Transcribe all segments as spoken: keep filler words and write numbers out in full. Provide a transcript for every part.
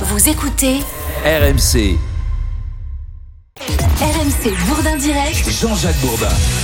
Vous écoutez R M C. R M C Bourdin Direct. Jean-Jacques Bourdin.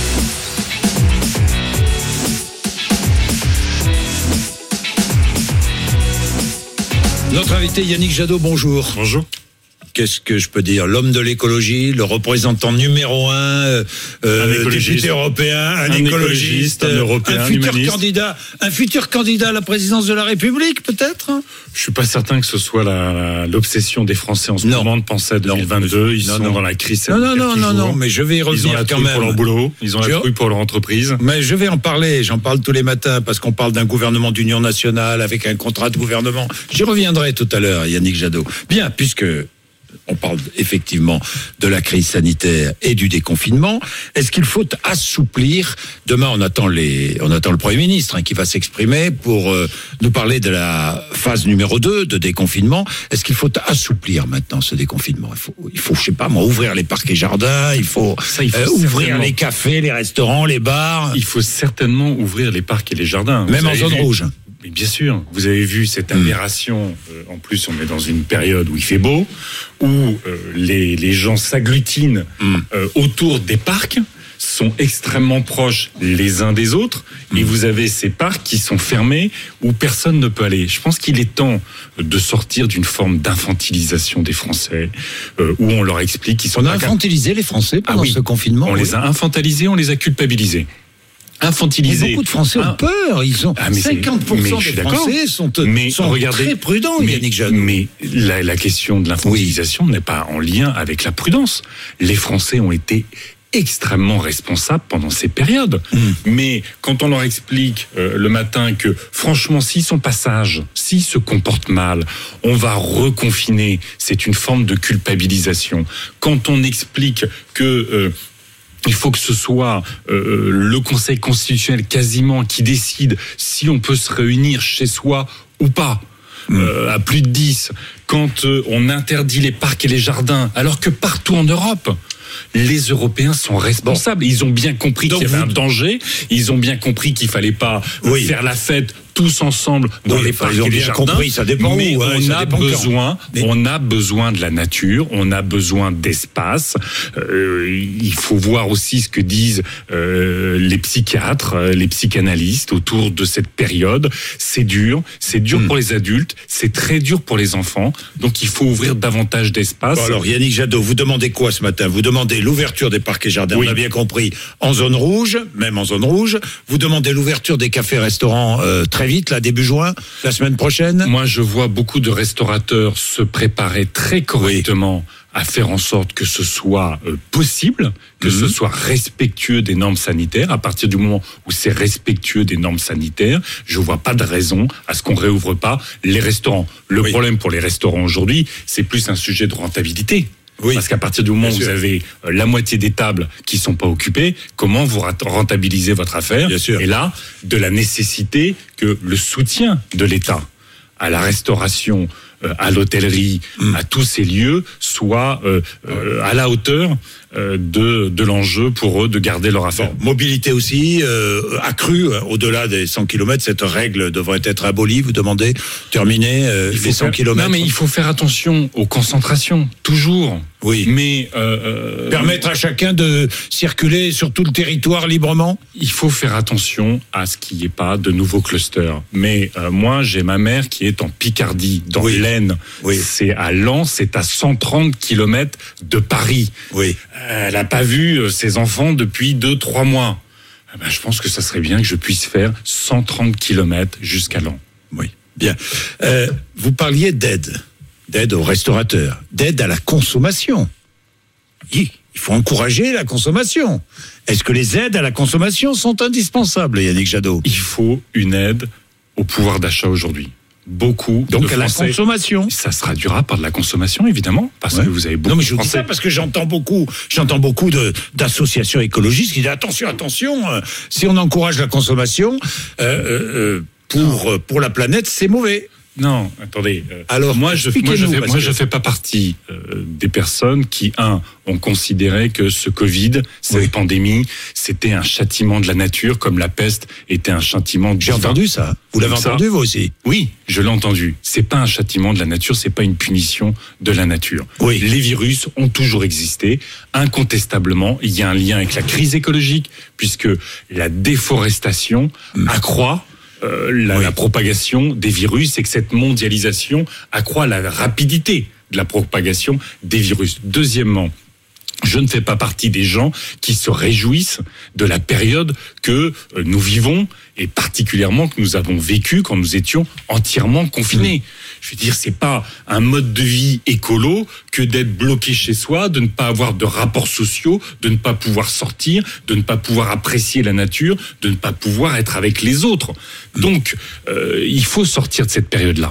Notre invité Yannick Jadot, bonjour. Bonjour. Qu'est-ce que je peux dire? L'homme de l'écologie, le représentant numéro un, euh, un député européen, un, un écologiste, écologiste, un européen, un futur humaniste. candidat, un futur candidat à la présidence de la République, peut-être. Je suis pas certain que ce soit la, la, l'obsession des Français en ce non. moment de penser à deux mille vingt-deux. Ils non, sont non. dans la crise. Non, non, non, non, non, mais je vais y revenir ils ont la quand trouille même. pour leur boulot, ils ont la je... trouille pour leur entreprise. Mais je vais en parler. J'en parle tous les matins parce qu'on parle d'un gouvernement d'union nationale avec un contrat de gouvernement. J'y reviendrai tout à l'heure, Yannick Jadot. Bien, puisque on parle effectivement de la crise sanitaire et du déconfinement. Est-ce qu'il faut assouplir? Demain, on attend les, on attend le Premier ministre hein, qui va s'exprimer pour euh, nous parler de la phase numéro deux de déconfinement. Est-ce qu'il faut assouplir maintenant ce déconfinement? Il faut, il faut, je sais pas moi, ouvrir les parcs et jardins. Il faut, Ça, il faut euh, ouvrir les cafés, les restaurants, les bars. Il faut certainement ouvrir les parcs et les jardins. Même en zone vu... rouge. Mais bien sûr, vous avez vu cette aberration. Mmh. Euh, en plus, on est dans une période où il fait beau, où euh, les, les gens s'agglutinent mmh. euh, autour des parcs, sont extrêmement proches les uns des autres, mmh. et vous avez ces parcs qui sont fermés où personne ne peut aller. Je pense qu'il est temps de sortir d'une forme d'infantilisation des Français, euh, où on leur explique qu'ils sont... On a infantilisé les Français pendant ah, oui. ce confinement. On oui. les a infantilisés, on les a culpabilisés. Infantilisés. Et beaucoup de Français ont peur. Ils sont ah, cinquante pour cent des Français sont, mais sont regardez, très prudents, mais, Yannick Jadot. Mais la, la question de l'infantilisation oui. n'est pas en lien avec la prudence. Les Français ont été extrêmement responsables pendant ces périodes. Mmh. Mais quand on leur explique euh, le matin que, franchement, s'ils sont pas sages, s'ils se comportent mal, on va reconfiner, c'est une forme de culpabilisation. Quand on explique que... Euh, il faut que ce soit euh, le Conseil constitutionnel quasiment qui décide si on peut se réunir chez soi ou pas, mmh. euh, à plus de dix. Quand euh, on interdit les parcs et les jardins, alors que partout en Europe, les Européens sont responsables. Bon. Ils ont bien compris Donc qu'il y avait vous... un danger. Ils ont bien compris qu'il fallait pas oui. faire la fête tous ensemble dans oui, les parcs et les jardins. Compris, ça dépend mais où, on ça a dépend besoin, mais... on a besoin de la nature, on a besoin d'espace. Euh, il faut voir aussi ce que disent euh, les psychiatres, les psychanalystes autour de cette période. C'est dur, c'est dur mmh. pour les adultes, c'est très dur pour les enfants. Donc il faut ouvrir davantage d'espace. Bon, alors Yannick Jadot, vous demandez quoi ce matin? Vous demandez l'ouverture des parcs et jardins, oui. on a bien compris, en zone rouge, même en zone rouge. Vous demandez l'ouverture des cafés-restaurants euh, très vite, là, début juin, la semaine prochaine. Moi, je vois beaucoup de restaurateurs se préparer très correctement oui. à faire en sorte que ce soit euh, possible, que mmh. ce soit respectueux des normes sanitaires. À partir du moment où c'est respectueux des normes sanitaires, je vois pas de raison à ce qu'on réouvre pas les restaurants. Le oui. problème pour les restaurants aujourd'hui, c'est plus un sujet de rentabilité. Oui. Parce qu'à partir du moment Bien où sûr. vous avez la moitié des tables qui sont pas occupées, comment vous rentabilisez votre affaire? Bien sûr. Et là, de la nécessité que le soutien de l'État à la restauration, euh, à l'hôtellerie, mmh. à tous ces lieux soit euh, euh, à la hauteur euh, de de l'enjeu pour eux de garder leur affaire. Bon, mobilité aussi euh, accrue euh, au-delà des cent kilomètres. Cette règle devrait être abolie. Vous demandez terminer euh, les cent kilomètres. Non, mais il faut faire attention aux concentrations toujours. Oui. Mais euh, permettre à chacun de circuler sur tout le territoire librement. Il faut faire attention à ce qu'il n'y ait pas de nouveaux clusters. Mais euh, moi, j'ai ma mère qui est en Picardie, dans oui. l'Aisne. Oui. C'est à Lens, c'est à cent trente kilomètres de Paris. Oui. Euh, elle n'a pas vu ses enfants depuis deux, trois mois. Eh ben, je pense que ça serait bien que je puisse faire cent trente kilomètres jusqu'à Lens. Oui, bien. Euh, vous parliez d'aide. D'aide aux restaurateurs, d'aide à la consommation. Il faut encourager la consommation. Est-ce que les aides à la consommation sont indispensables, Yannick Jadot? Il faut une aide au pouvoir d'achat aujourd'hui. Beaucoup Donc de à Français, la consommation. Ça se traduira par de la consommation, évidemment, parce ouais. que vous avez beaucoup non, mais je de vous Français. dis ça parce que j'entends beaucoup, j'entends beaucoup de, d'associations écologistes qui disent attention, attention, euh, si on encourage la consommation euh, euh, pour, euh, pour la planète, c'est mauvais. Non, attendez. Euh, Alors, moi, je, moi, je fais, moi, que... je fais pas partie euh, des personnes qui, un, ont considéré que ce Covid, cette oui. pandémie, c'était un châtiment de la nature, comme la peste était un châtiment de. J'ai entendu ça. Vous l'avez ça, entendu, vous aussi? Oui, je l'ai entendu. C'est pas un châtiment de la nature, c'est pas une punition de la nature. Oui. Les virus ont toujours existé. Incontestablement, il y a un lien avec la crise écologique, puisque la déforestation mmh. accroît Euh, la, oui. la propagation des virus et que cette mondialisation accroît la rapidité de la propagation des virus. Deuxièmement, je ne fais pas partie des gens qui se réjouissent de la période que nous vivons et particulièrement que nous avons vécu quand nous étions entièrement confinés. Mmh. Je veux dire, c'est pas un mode de vie écolo que d'être bloqué chez soi, de ne pas avoir de rapports sociaux, de ne pas pouvoir sortir, de ne pas pouvoir apprécier la nature, de ne pas pouvoir être avec les autres. Donc, euh, il faut sortir de cette période-là.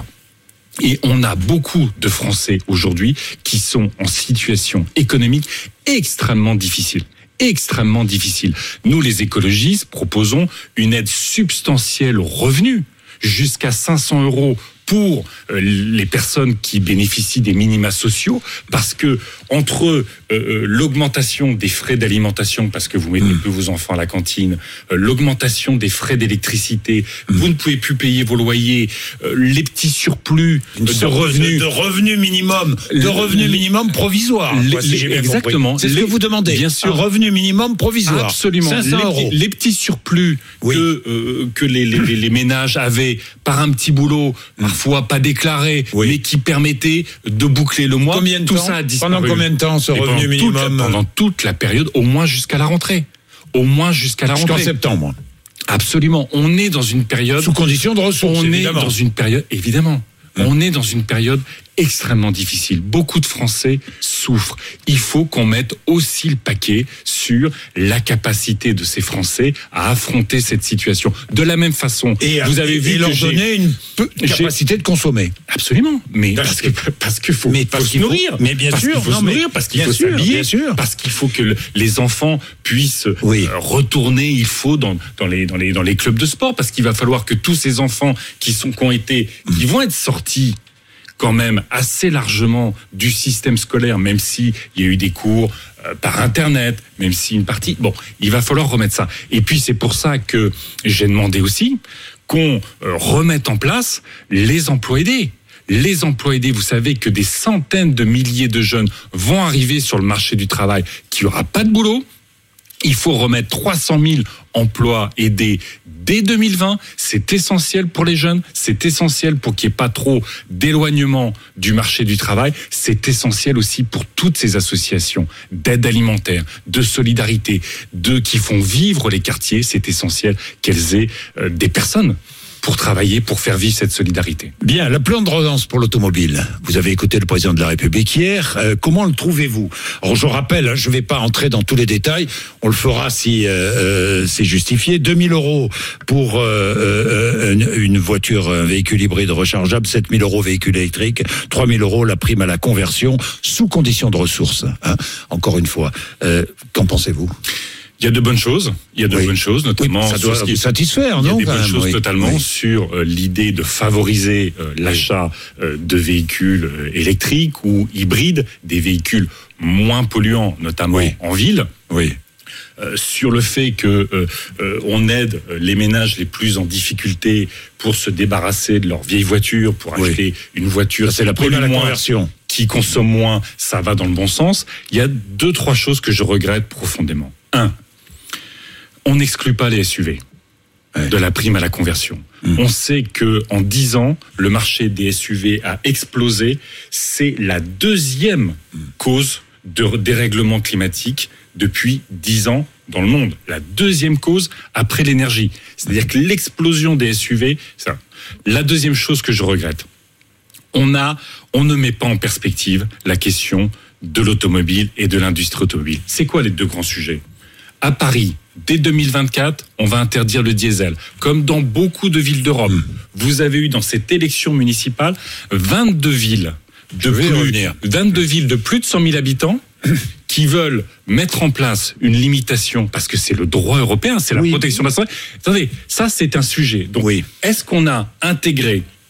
Et on a beaucoup de Français aujourd'hui qui sont en situation économique extrêmement difficile. extrêmement difficile. Nous, les écologistes, proposons une aide substantielle aux revenus, jusqu'à cinq cents euros pour les personnes qui bénéficient des minima sociaux, parce que entre euh, l'augmentation des frais d'alimentation, parce que vous mettez mmh. plus vos enfants à la cantine, euh, l'augmentation des frais d'électricité, mmh. vous ne pouvez plus payer vos loyers, euh, les petits surplus Une de revenus, de, de revenus minimum, de revenus minimum provisoire. Les, quoi, si j'ai bien exactement. compris. C'est ce les, que vous demandez. Bien sûr. Un revenu minimum provisoire. Absolument. cinq cents euros. Les, les petits surplus oui. que euh, que les, les, les ménages avaient par un petit boulot. Mmh. Parfois pas déclaré, oui. mais qui permettait de boucler le mois. Combien de tout temps ça a disparu. Pendant combien de temps ce Et revenu pendant minimum toute la, Pendant toute la période, au moins jusqu'à la rentrée. Au moins jusqu'à la rentrée. Jusqu'en septembre. Absolument. On est dans une période... Sous condition de ressources, On évidemment. est dans une période... Évidemment. Mmh. On est dans une période extrêmement difficile. Beaucoup de Français souffrent. Il faut qu'on mette aussi le paquet sur la capacité de ces Français à affronter cette situation. De la même façon, et vous avez et vu et que leur j'ai... donner une peu capacité de consommer. Absolument. Mais parce, parce que parce qu'il faut, mais parce faut qu'il se nourrir. Faut, mais bien parce sûr. Qu'il faut non, se nourrir, mais, parce qu'il faut sûr, s'habiller, sûr. parce qu'il faut que le, les enfants puissent oui. euh, retourner. Il faut dans dans les dans les dans les clubs de sport, parce qu'il va falloir que tous ces enfants qui sont qui ont été qui mmh. vont être sortis quand même assez largement du système scolaire, même si il y a eu des cours euh, par Internet, même si une partie... Bon, il va falloir remettre ça. Et puis, c'est pour ça que j'ai demandé aussi qu'on euh, remette en place les emplois aidés. Les emplois aidés, vous savez que des centaines de milliers de jeunes vont arriver sur le marché du travail qui n'aura pas de boulot. Il faut remettre trois cent mille emplois aidés dès deux mille vingt. C'est essentiel pour les jeunes. C'est essentiel pour qu'il n'y ait pas trop d'éloignement du marché du travail. C'est essentiel aussi pour toutes ces associations d'aide alimentaire, de solidarité, de qui font vivre les quartiers. C'est essentiel qu'elles aient euh, des personnes pour travailler, pour faire vivre cette solidarité. Bien, le plan de relance pour l'automobile. Vous avez écouté le président de la République hier. Euh, comment le trouvez-vous? Alors, je rappelle, je ne vais pas entrer dans tous les détails. On le fera si euh, euh, c'est justifié. deux mille euros pour euh, euh, une, une voiture, un véhicule hybride rechargeable, sept mille euros véhicule électrique, trois mille euros la prime à la conversion, sous condition de ressources. Hein, encore une fois. Euh, qu'en pensez-vous? Il y a de bonnes choses. Il y a de oui. bonnes choses, notamment. Oui, ça doit sur ce qui vous satisfaire, non? non? Il y a des bonnes même, choses oui. totalement oui. sur euh, l'idée de favoriser euh, l'achat euh, de véhicules euh, électriques ou hybrides, des véhicules moins polluants, notamment oui. en ville. Oui. Euh, sur le fait que euh, euh, on aide les ménages les plus en difficulté pour se débarrasser de leur vieille voiture, pour acheter oui. une voiture. Ça, c'est la prime à la conversion. Qui consomme moins, ça va dans le bon sens. Il y a deux, trois choses que je regrette profondément. Un, on n'exclut pas les S U V ouais. de la prime à la conversion. Mmh. On sait que en dix ans, le marché des S U V a explosé. C'est la deuxième mmh. cause de dérèglement climatique depuis dix ans dans le monde. La deuxième cause après l'énergie. C'est-à-dire que l'explosion des S U V, ça. La deuxième chose que je regrette, on a, on ne met pas en perspective la question de l'automobile et de l'industrie automobile. C'est quoi les deux grands sujets? À Paris, dès deux mille vingt-quatre, on va interdire le diesel. Comme dans beaucoup de villes d'Europe. Mmh. Vous avez eu dans cette élection municipale vingt-deux villes de plus, vingt-deux villes de plus de cent mille habitants qui veulent mettre en place une limitation, parce que c'est le droit européen, c'est la oui. protection de la santé. Attendez, ça c'est un sujet. Donc, oui. est-ce qu'on a intégré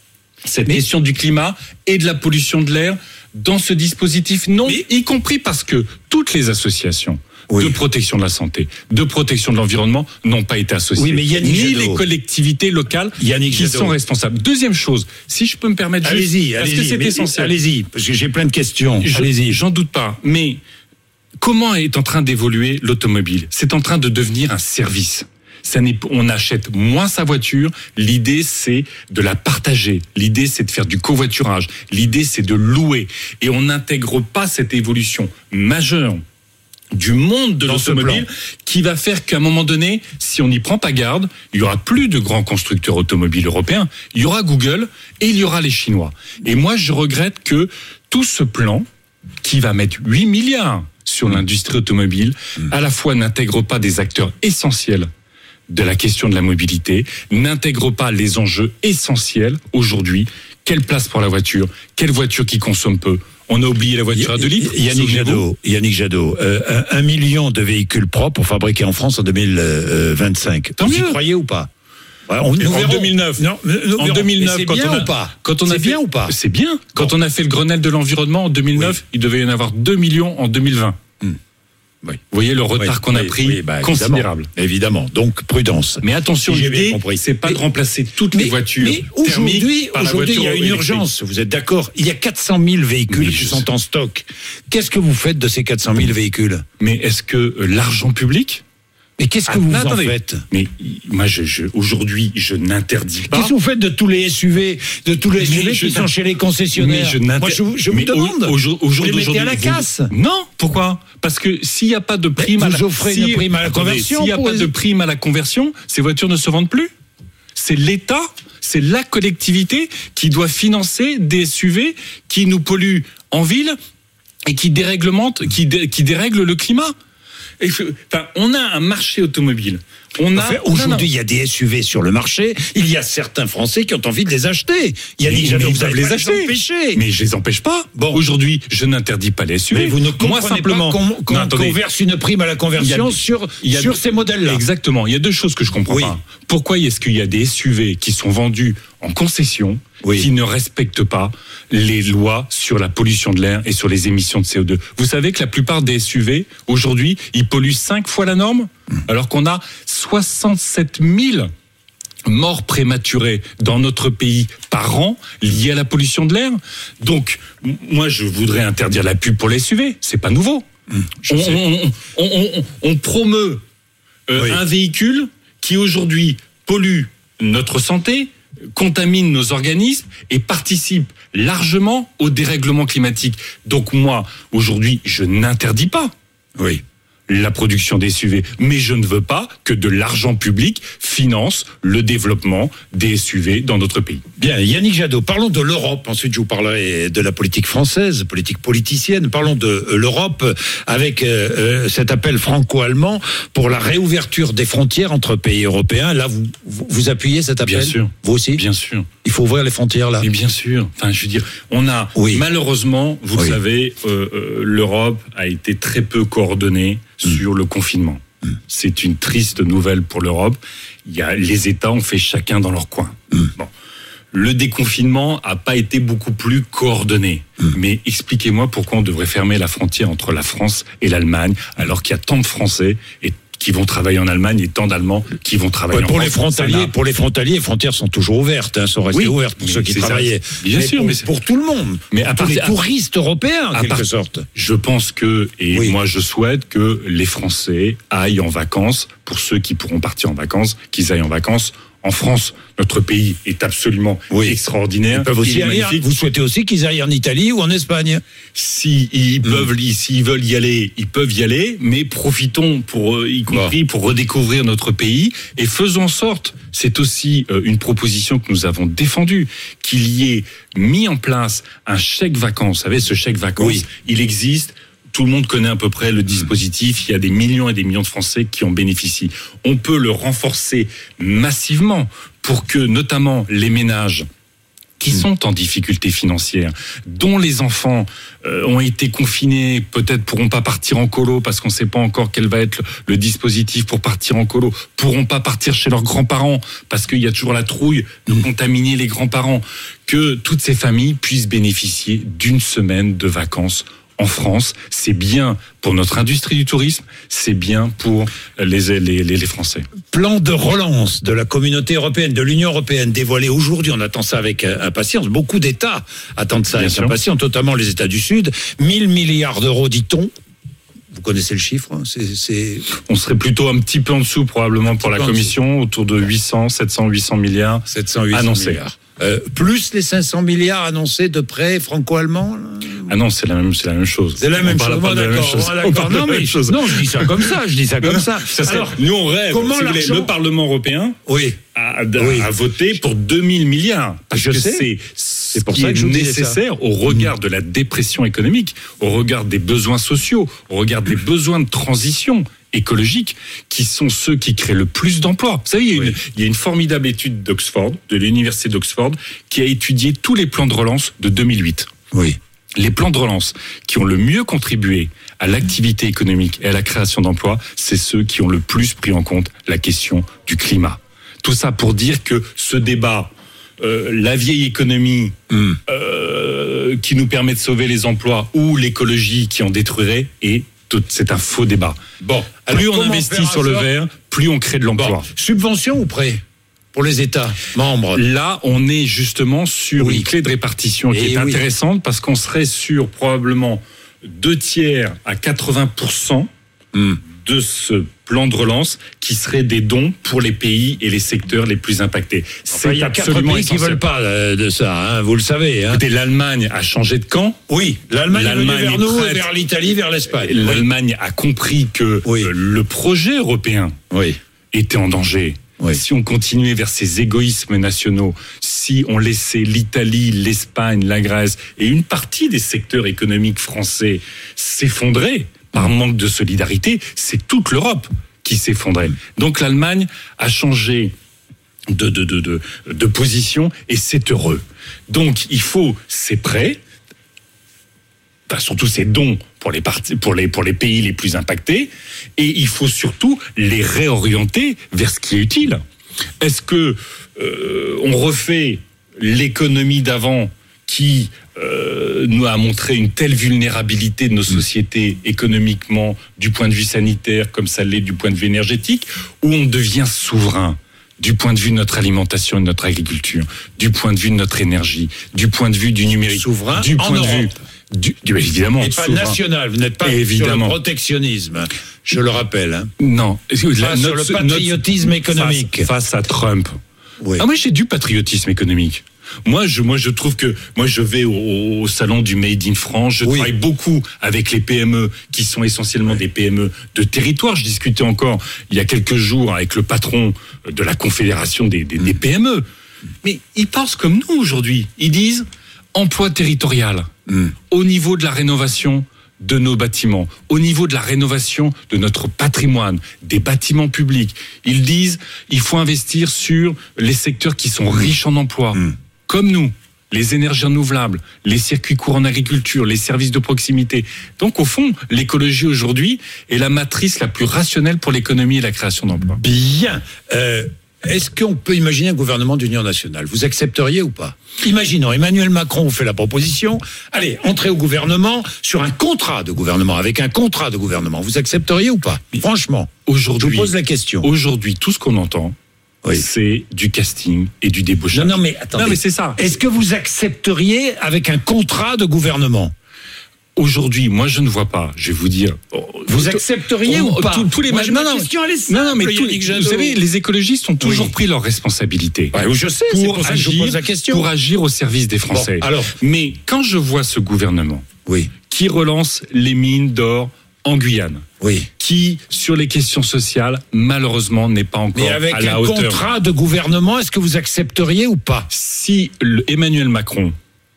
cette mais, question du climat et de la pollution de l'air dans ce dispositif. Non, mais, y compris parce que toutes les associations oui. de protection de la santé, de protection de l'environnement n'ont pas été associées. Oui, mais Yannick ni Jadot. les collectivités locales Yannick qui Jadot. sont responsables. Deuxième chose, si je peux me permettre juste, allez-y, parce allez-y, que c'est mais, essentiel. Allez-y, parce que j'ai plein de questions. Je, allez-y. J'en doute pas, mais comment est en train d'évoluer l'automobile ? C'est en train de devenir un service. Ça n'est, on achète moins sa voiture. L'idée, c'est de la partager. L'idée, c'est de faire du covoiturage. L'idée, c'est de louer. Et on n'intègre pas cette évolution majeure du monde de Dans l'automobile qui va faire qu'à un moment donné, si on n'y prend pas garde, il y aura plus de grands constructeurs automobiles européens. Il y aura Google et il y aura les Chinois. Et moi, je regrette que tout ce plan, qui va mettre huit milliards sur l'industrie automobile, à la fois n'intègre pas des acteurs essentiels de la question de la mobilité, n'intègre pas les enjeux essentiels aujourd'hui. Quelle place pour la voiture ? Quelle voiture qui consomme peu ? On a oublié la voiture à deux litres. Yannick Jadot, Yannick Jadot, euh, un, un million de véhicules propres fabriqués en France en deux mille vingt-cinq. Tant Vous y mieux. croyez ou pas ? Ouais, on, en verrons. deux mille neuf. Non, nous en deux mille neuf, c'est quand bien on a, ou pas quand on a c'est fait, bien ou pas C'est bien. Quand bon. on a fait le Grenelle de l'environnement en deux mille neuf, oui. il devait y en avoir deux millions en deux mille vingt. Hmm. Oui. Vous voyez le retard oui, qu'on a oui, pris, oui, bah, considérable. Évidemment. évidemment. Donc prudence. Mais attention, si l'idée, c'est pas mais, de remplacer toutes mais, les voitures. Mais aujourd'hui, aujourd'hui, il y a une électrique. urgence. Vous êtes d'accord ? Il y a quatre cent mille véhicules mais qui sont sais. en stock. Qu'est-ce que vous faites de ces quatre cent mille véhicules ? Mais est-ce que euh, l'argent public ? Mais qu'est-ce que ah, vous non, en attendez. faites ? Mais moi, je, je, aujourd'hui, je n'interdis pas. Qu'est-ce que vous faites de tous les S U V, de tous les S U V mais qui je sont chez les concessionnaires ? Mais je Moi, je, je vous demande. Au, au, au jour vous les mettez à la vous, casse ? Non. Pourquoi ? Parce que s'il n'y a pas de prime, vous à la, offrez si, une prime à la attendez, conversion. S'il n'y a pas les... de prime à la conversion, ces voitures ne se vendent plus. C'est l'État, c'est la collectivité qui doit financer des S U V qui nous polluent en ville et qui déréglementent, qui, dé, qui dérèglent le climat. Et, enfin, on a un marché automobile. On a enfin, aujourd'hui, il y a des S U V sur le marché. Il y a certains Français qui ont envie de les acheter. Il y a des gens qui peuvent les acheter. Empêcher. Mais je les empêche pas. Bon. Aujourd'hui, je n'interdis pas les S U V. Mais vous ne comprenez Moi, simplement, pas qu'on, qu'on, non, qu'on verse une prime à la conversion a, sur, sur deux, ces modèles-là. Exactement. Il y a deux choses que je comprends oui. pas. Pourquoi est-ce qu'il y a des S U V qui sont vendus en concession, oui. qui ne respectent pas les lois sur la pollution de l'air et sur les émissions de C O deux. Vous savez que la plupart des S U V, aujourd'hui, ils polluent cinq fois la norme, mmh. alors qu'on a soixante-sept mille morts prématurées dans notre pays par an liées à la pollution de l'air. Donc, moi, je voudrais interdire la pub pour les S U V. C'est pas nouveau. Mmh, on, on, on, on, on promeut euh, oui. un véhicule qui, aujourd'hui, pollue notre santé, contamine nos organismes et participe largement au dérèglement climatique. Donc moi, aujourd'hui, je n'interdis pas oui. la production des S U V, mais je ne veux pas que de l'argent public finance le développement des S U V dans notre pays. Bien, Yannick Jadot, parlons de l'Europe. Ensuite, je vous parlerai de la politique française, politique politicienne. Parlons de l'Europe avec euh, cet appel franco-allemand pour la réouverture des frontières entre pays européens. Là, vous, vous, vous appuyez cet appel ? Bien sûr. Vous aussi ? Bien sûr. Il faut ouvrir les frontières, là ? Mais bien sûr. Enfin, je veux dire, on a, oui. malheureusement, vous oui. le savez, euh, euh, l'Europe a été très peu coordonnée mmh. sur le confinement. Mmh. C'est une triste nouvelle pour l'Europe. Il y a, les États ont fait chacun dans leur coin. Mmh. Bon. Le déconfinement n'a pas été beaucoup plus coordonné. Mmh. Mais expliquez-moi pourquoi on devrait fermer la frontière entre la France et l'Allemagne, alors qu'il y a tant de Français et qui vont travailler en Allemagne et tant d'Allemands qui vont travailler ouais, en pour France. Les frontaliers, pour les frontaliers, les frontières sont toujours ouvertes, hein, sont restées oui, ouvertes pour ceux qui travaillaient. Bien mais sûr, pour, mais pour tout le monde. Mais à part les touristes européens, en quelque part, sorte. Je pense que, et oui. moi je souhaite que les Français aillent en vacances, pour ceux qui pourront partir en vacances, qu'ils aillent en vacances en France. Notre pays est absolument oui. extraordinaire. Ils peuvent aussi aller, vous souhaitez aussi qu'ils aillent en Italie ou en Espagne ? Si ils mmh. peuvent, s'ils veulent y aller, ils peuvent y aller, mais profitons pour, y compris bon. pour redécouvrir notre pays et faisons en sorte, c'est aussi une proposition que nous avons défendue, qu'il y ait mis en place un chèque vacances. Vous savez, ce chèque vacances, oui. il existe. Tout le monde connaît à peu près le dispositif. Il y a des millions et des millions de Français qui en bénéficient. On peut le renforcer massivement pour que, notamment, les ménages qui sont en difficulté financière, dont les enfants euh, ont été confinés, peut-être pourront pas partir en colo parce qu'on ne sait pas encore quel va être le, le dispositif pour partir en colo, pourront pas partir chez leurs grands-parents parce qu'il y a toujours la trouille de contaminer les grands-parents, que toutes ces familles puissent bénéficier d'une semaine de vacances en France. C'est bien pour notre industrie du tourisme, c'est bien pour les, les, les, les Français. Plan de relance de la communauté européenne, de l'Union européenne, dévoilé aujourd'hui. On attend ça avec impatience. Beaucoup d'États attendent ça Bien avec sûr. impatience, notamment les États du Sud. mille milliards d'euros, dit-on. Vous connaissez le chiffre, hein, c'est, c'est... On serait plutôt un petit peu en dessous probablement pour la peu en Commission, autour de huit cents, sept cents, huit cents milliards sept cents, huit cents annoncés. milliards. Euh, plus les cinq cents milliards annoncés de prêts franco-allemands. Là. Ah non, c'est la même, c'est la même chose. C'est la On même parle chose. pas Bon, de la même d'accord, chose. bon, On d'accord. parle de Non, la mais même chose. non, je dis ça comme ça. Je dis ça comme ça. Ça serait- Alors, nous on rêve. comment si vous voulez, l'argent- le Parlement européen oui. a, a, Oui. a voté pour deux mille milliards. Parce Je que sais. c'est, C'est pour ce qui ça est que je vous disais ça. nécessaire au regard de la dépression économique, au regard des besoins sociaux, au regard des besoins de transition écologique, qui sont ceux qui créent le plus d'emplois. Vous savez, il y a, Oui. une, il y a une formidable étude d'Oxford, de l'université d'Oxford, qui a étudié tous les plans de relance de deux mille huit. Oui. Les plans de relance qui ont le mieux contribué à l'activité économique et à la création d'emplois, c'est ceux qui ont le plus pris en compte la question du climat. Tout ça pour dire que ce débat, euh, la vieille économie Mm. euh, qui nous permet de sauver les emplois ou l'écologie qui en détruirait, est tout, c'est un faux débat. Bon, Plus alors, on comment investit faire sur en le sorte- vert, plus on crée de l'emploi. Bon, subvention ou prêt pour les États membres? Là, on est justement sur Oui. une clé de répartition qui Et est oui. intéressante parce qu'on serait sur probablement deux tiers à quatre-vingts pour cent Mm. de ce plan de relance qui serait des dons pour les pays et les secteurs les plus impactés. Enfin, C'est il y a quatre absolument pays qui essentiel. veulent pas euh, de ça, hein, vous le savez. Hein. Écoutez, l'Allemagne a changé de camp. Oui, l'Allemagne est venue L'Allemagne vers est nous, prête. vers l'Italie, vers l'Espagne. Oui. L'Allemagne a compris que Oui. euh, le projet européen Oui. était en danger. Oui. Si on continuait vers ces égoïsmes nationaux, si on laissait l'Italie, l'Espagne, la Grèce et une partie des secteurs économiques français s'effondrer par manque de solidarité, c'est toute l'Europe qui s'effondrait. Donc l'Allemagne a changé de, de, de, de, de position et c'est heureux. Donc il faut ces prêts, enfin, surtout ces dons pour les, parti- pour, les, pour les pays les plus impactés, et il faut surtout les réorienter vers ce qui est utile. Est-ce que euh, on refait l'économie d'avant qui euh, nous a montré une telle vulnérabilité de nos sociétés économiquement, du point de vue sanitaire, comme ça l'est du point de vue énergétique, où on devient souverain du point de vue de notre alimentation et de notre agriculture, du point de vue de notre énergie, du point de vue du numérique, Souverain du en point de vue Europe. du, du- évidemment Et pas souverain. national, vous n'êtes pas Évidemment. sur le protectionnisme, je le rappelle. Hein. Non, Pas sur le patriotisme notre- économique. face, face à Trump. Oui. Ah, moi j'ai du patriotisme économique. Moi je, moi, je trouve que moi je vais au, au salon du Made in France. Je Oui. travaille beaucoup avec les P M E qui sont essentiellement des P M E de territoire. Je discutais encore il y a quelques jours avec le patron de la Confédération des, des, des P M E. Mais ils pensent comme nous aujourd'hui. Ils disent emploi territorial Mm. au niveau de la rénovation de nos bâtiments, au niveau de la rénovation de notre patrimoine, des bâtiments publics. Ils disent il faut investir sur les secteurs qui sont riches en emplois, Mm. comme nous, les énergies renouvelables, les circuits courts en agriculture, les services de proximité. Donc au fond, l'écologie aujourd'hui est la matrice la plus rationnelle pour l'économie et la création d'emplois. Bien. Euh, est-ce qu'on peut imaginer un gouvernement d'union nationale? Vous accepteriez ou pas? Imaginons, Emmanuel Macron vous fait la proposition. Allez, entrez au gouvernement sur un contrat de gouvernement, avec un contrat de gouvernement. Vous accepteriez ou pas? Franchement, je vous Aujourd'hui, pose la question. aujourd'hui, tout ce qu'on entend, Oui. c'est du casting et du débauchage. Non, non, mais attendez. Non, mais c'est ça. Est-ce que vous accepteriez avec un contrat de gouvernement? Aujourd'hui, moi, je ne vois pas. Je vais vous dire. Vous accepteriez on- ou pas? tous- tous les Moi, ma- j'ai non, ma non, question, elle est non, non, mais simple, tous- Yannick Jadot. vous savez, les écologistes ont toujours Oui. pris leurs responsabilités Ouais, je sais, c'est pour pour ça que je vous agir, pose la question. pour agir au service des Français. Bon, alors. Mais quand je vois ce gouvernement Oui, qui relance les mines d'or en Guyane, oui. qui sur les questions sociales, malheureusement, n'est pas encore Mais avec à la un hauteur. contrat de gouvernement, est-ce que vous accepteriez ou pas? Si le- Emmanuel Macron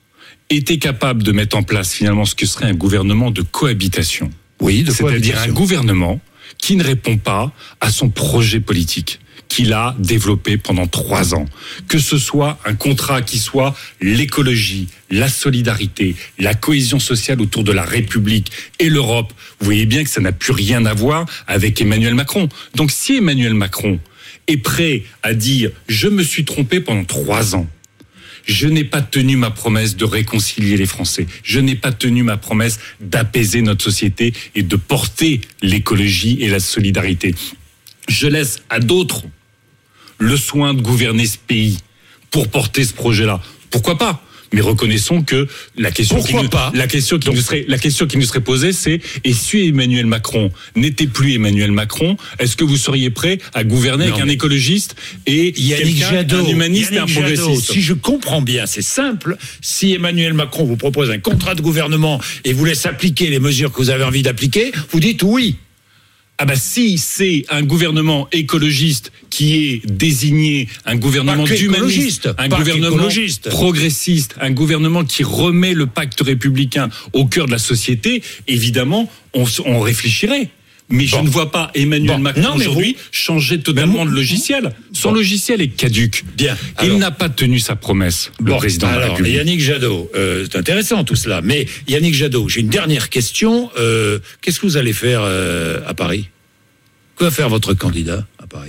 était capable de mettre en place finalement ce que serait un gouvernement de cohabitation, Oui, de c'est-à-dire un cohabitation. gouvernement qui ne répond pas à son projet politique, qu'il a développé pendant trois ans. Que ce soit un contrat qui soit l'écologie, la solidarité, la cohésion sociale autour de la République et l'Europe. Vous voyez bien que ça n'a plus rien à voir avec Emmanuel Macron. Donc si Emmanuel Macron est prêt à dire « je me suis trompé pendant trois ans », je n'ai pas tenu ma promesse de réconcilier les Français. Je n'ai pas tenu ma promesse d'apaiser notre société et de porter l'écologie et la solidarité. Je laisse à d'autres le soin de gouverner ce pays pour porter ce projet-là. Pourquoi pas ? Mais reconnaissons que la question, qui nous, la question qui nous serait, la question qui nous serait posée, c'est et si Emmanuel Macron n'était plus Emmanuel Macron, est-ce que vous seriez prêt à gouverner non, avec un écologiste et Yannick Jadot, un humaniste Yannick et un progressiste Jadot, si je comprends bien, c'est simple. Si Emmanuel Macron vous propose un contrat de gouvernement et vous laisse appliquer les mesures que vous avez envie d'appliquer, vous dites oui. Ah bah si c'est un gouvernement écologiste qui est désigné, un gouvernement d'humaniste, un gouvernement progressiste, un gouvernement qui remet le pacte républicain au cœur de la société, évidemment, on, on réfléchirait. Mais bon. je ne vois pas Emmanuel bon. Macron non, aujourd'hui vous... changer totalement de logiciel. Son bon. logiciel est caduc. Bien. Alors, il n'a pas tenu sa promesse, le bon, président alors, de la République. Yannick Jadot, euh, c'est intéressant tout cela. Mais Yannick Jadot, j'ai une dernière question. Euh, qu'est-ce que vous allez faire euh, à Paris ? Que va faire votre candidat à Paris ?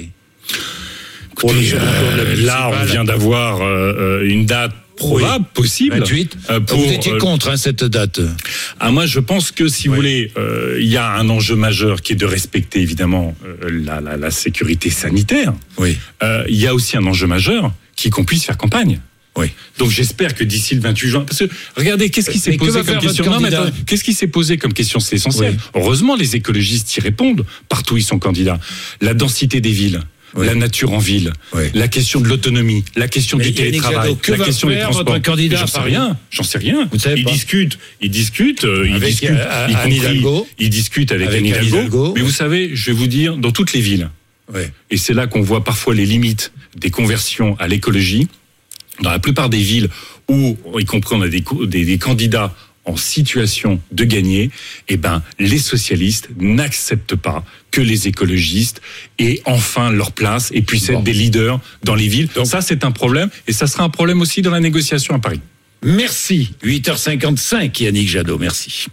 Écoutez, euh, là, on vient d'avoir euh, une date probable, oui. possible. vingt-huit Euh, pour, vous étiez contre hein, cette date. Ah, moi, je pense que, si oui. vous voulez, euh, il y a un enjeu majeur qui est de respecter, évidemment, euh, la, la, la sécurité sanitaire. Oui. Euh, il y a aussi un enjeu majeur qui est qu'on puisse faire campagne. Oui. Donc j'espère que d'ici le vingt-huit juin, parce que regardez, qu'est-ce qui s'est Mais posé comme question non, mais attends, qu'est-ce qui s'est posé comme question, c'est essentiel. Oui. Heureusement, les écologistes y répondent partout où ils sont candidats. La densité des villes. Oui. La nature en ville, oui. la question de l'autonomie, la question mais du télétravail, Jadot, la question des transports. J'en sais rien, j'en sais rien. Ils discutent, ils discutent, ils avec discutent, euh, y compris, Hidalgo, ils discutent avec, avec Anne Hidalgo. Hidalgo. Mais vous savez, je vais vous dire, dans toutes les villes, oui. et c'est là qu'on voit parfois les limites des conversions à l'écologie. Dans la plupart des villes où, y compris on a des, des, des candidats en situation de gagner, eh ben, les socialistes n'acceptent pas que les écologistes aient enfin leur place et puissent bon. être des leaders dans les villes. Donc, ça, c'est un problème et ça sera un problème aussi dans la négociation à Paris. Merci. huit heures cinquante-cinq, Yannick Jadot, merci.